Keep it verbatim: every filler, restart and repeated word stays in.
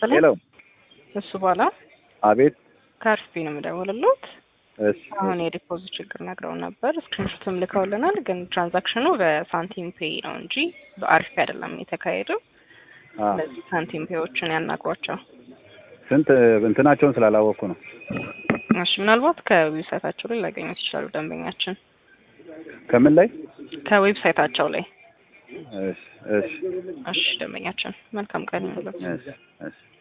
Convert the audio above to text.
ይስጥልኝ። ሄሎ እሱ በኋላ አቤት። ካርስፒ ነው የምደውልልዎት። እሺ አሁን የዲፖዚት ችግር ነግረው ነበር። ስክሪንሾትም ልከውልናል። ግን ትራንዛክሽኑ በሳንቲም ፔይ ነው እንጂ በአሪፍ አይደለም የተካሄደው። አ ስለዚህ ሳንቲም ፔዮችን ያናግሯቸው። ስንት እንትናቸውን ስላላወቅኩ ነው። እሺ ምናልባት ከዌብሳይታቸው ላይ ላገኙት ይችላሉ ደንበኛችን። ከምን ላይ? ከዌብሳይታቸው ላይ። እሺ እሺ እሺ ደንበኛችን መልካም ቀን ይሁንልዎት። እሺ እሺ